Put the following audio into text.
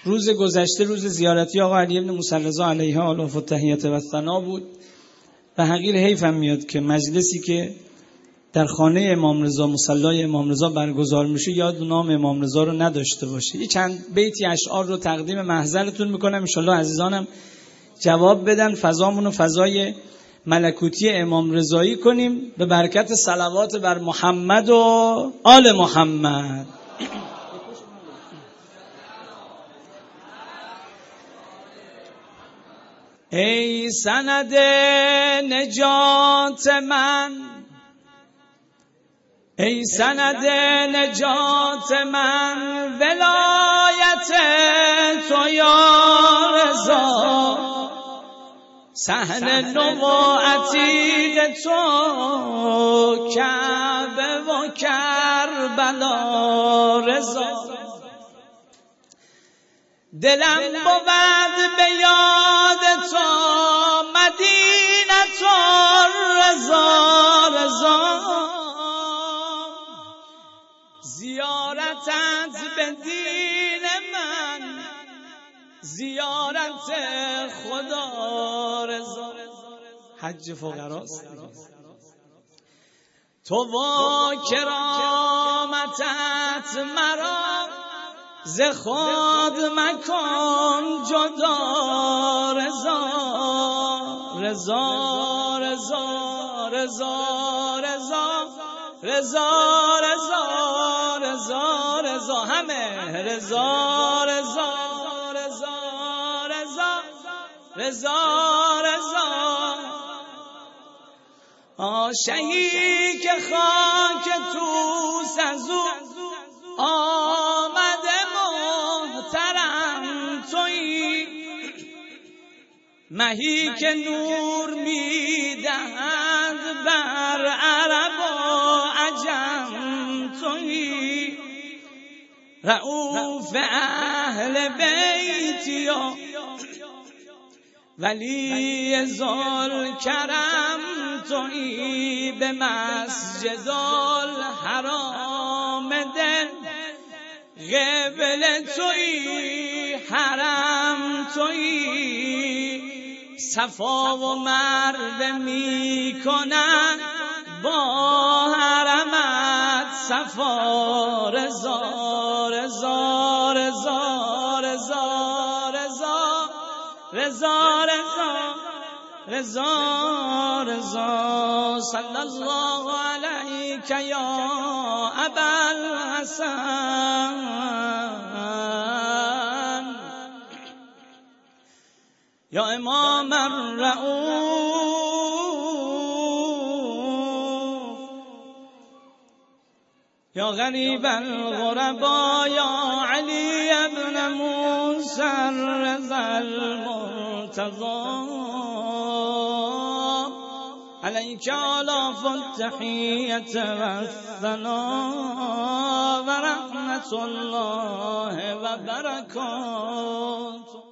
روز گذشته روز زیارتی آقا علی بن موسی رضا علیه آلاف و تحیت و ثنا بود و حقیر حیفم میاد که مجلسی که در خانه امام رضا مصلی امام رضا برگزار میشه یاد نام امام رضا رو نداشته باشه. یه چند بیتی اشعار رو تقدیم محضرتون میکنم، انشالله عزیزانم جواب بدن، فضامون رو فضای ملکوتی امام رضایی کنیم به برکت صلوات بر محمد و آل محمد. ای سند نجات من، ای سند نجات من، ولایت تو یا رضا، صحن نبوتی تو کعبه و کربلا رضا. دلم بود به یاد تو مدینه رضا رضا، زیارتت به دین من زیارت خدا رضا. حج فقراست. تو با کرامتت مرا ز خود مکن جدا رضا رضا رضا رضا رضا رضا رضا رضا رضا همه رضا رضا رضا رضا رضا رضا. آشهی که خاک توست از او آمده محترم تویی، مهی که نور میدهد بر عرب و عجم تویی، رؤوف اهل بیتی و ولی ذوالکرم تویی، به مسجد الحرام دل قبله تویی، حرم تویی، صفا و مروه می کنن با حرمت صفا رضا رضا رضا رضا رضا رضا رضا رضا. صلی الله علیک یا ابا الحسن، یا امام الرؤوف، یا غریب الغربا، یا علی ابن موسی رضا المرتضی، علیک آلاف التحیت و الثنا و رحمت الله و برکاته.